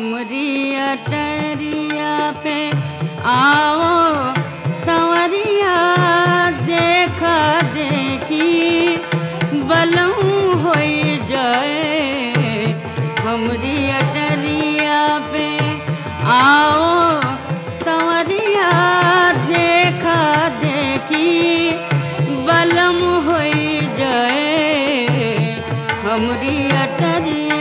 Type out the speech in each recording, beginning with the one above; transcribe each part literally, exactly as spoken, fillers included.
हमरी अटरिया पे आओ संवरिया, देखा देखी बलम होई जाए। हमरी अटरिया पे आओ संवरिया, देखा देखी बलम होई जाए। हमरी अटरिया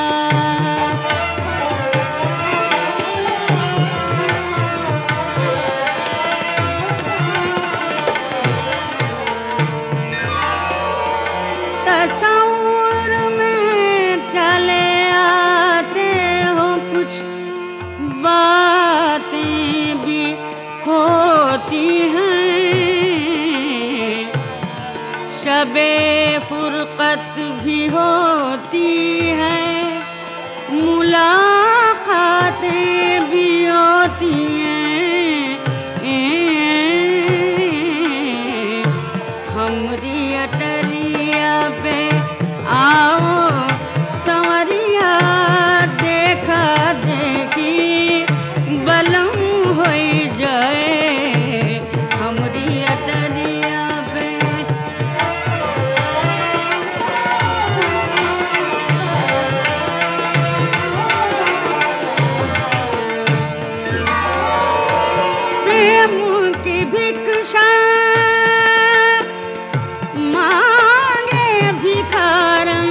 तस्वीर में चले आते हो, कुछ बातें भी होती हैं। शबे फुरकत भी होती है, मुलाकातें भी होती हैं। हमरी अटरिया पे आओ संवरिया, देखा देखी बलम होई जाए। हमरी अटरिया पे प्रेम की भिक्षा मांगे भिखारन,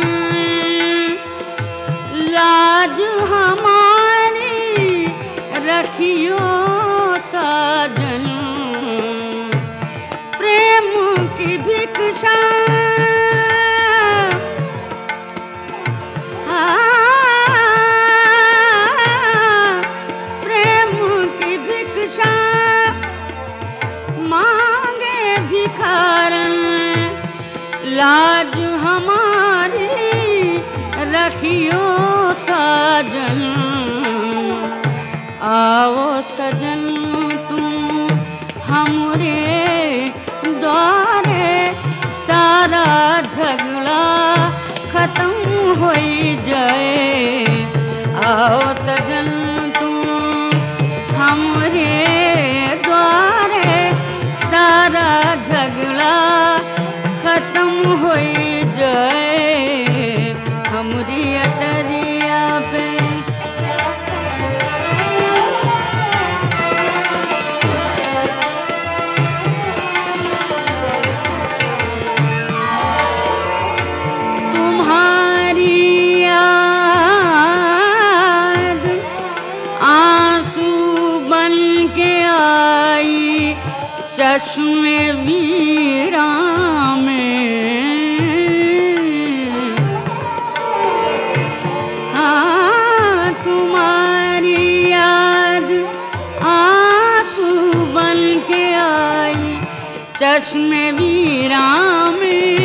लाज हमारी रखियो साजन। प्रेम की भिक्षा प्रेम की भिक्षा मांगे भिखारन, लाज हमारी रखियो साजन। आओ सजन तुम हमरे द्वारे, सारा झगड़ा खत्म होई जाए। आओ सजन तुम हमरे द्वारे, सारा झगड़ा खत्म होई जाए। हमरी अटरिया पे तुम्हारी याद आंसू बन के आई चश्मे वीरा में। हाँ तुम्हारी याद आंसू बन के आई चश्मे वीरा में।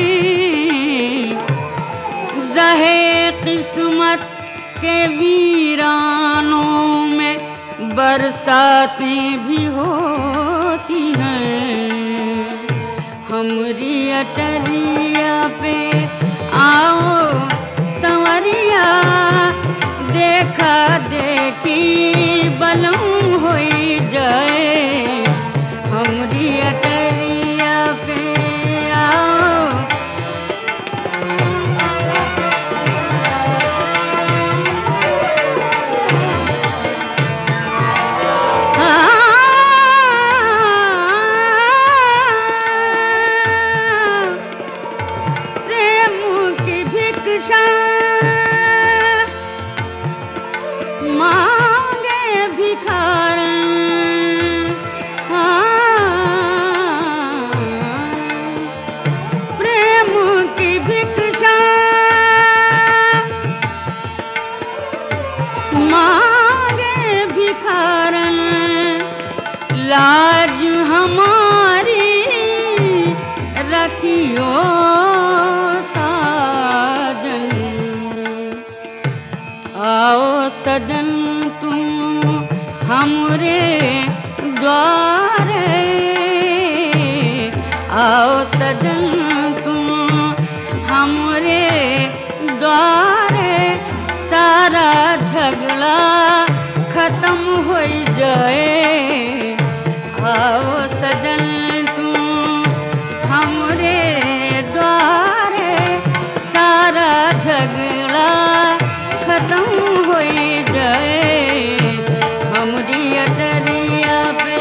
ज़हे किस्मत के वीरानों में बरसातें भी होती हैं। हमरी अटरिया पे आओ संवरिया, देखा देखी बलम होई जाए। हमरी अटरिया पे आओ मांगे भिखारन। हाँ प्रेम की भिक्षा मांगे भिखारन, लाज हमारी रखियो साजन। आओ सजन तुम हमरे द्वारे, आओ सजन तुम हमरे द्वारे, सारा झगड़ा खत्म हो जाए। आओ सजन तुम हमरे द्वारे, सारा झगड़ा खत्म हो जाए। हमरी अटरिया पे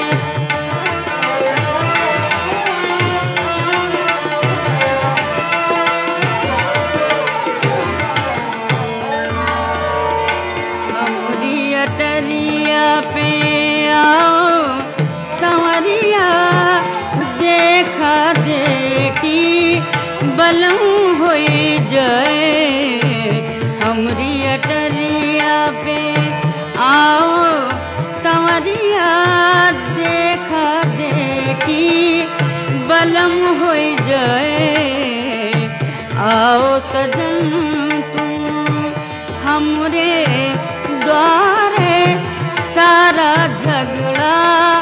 हमरी अटरिया पे आओ संवरिया, देखा देखी बलम हो जाए। हमरी अटरिया पे आओ संवरिया, देखा देखी बलम हो जाए। आओ सजन तुम हमरे द्वारे, सारा झगड़ा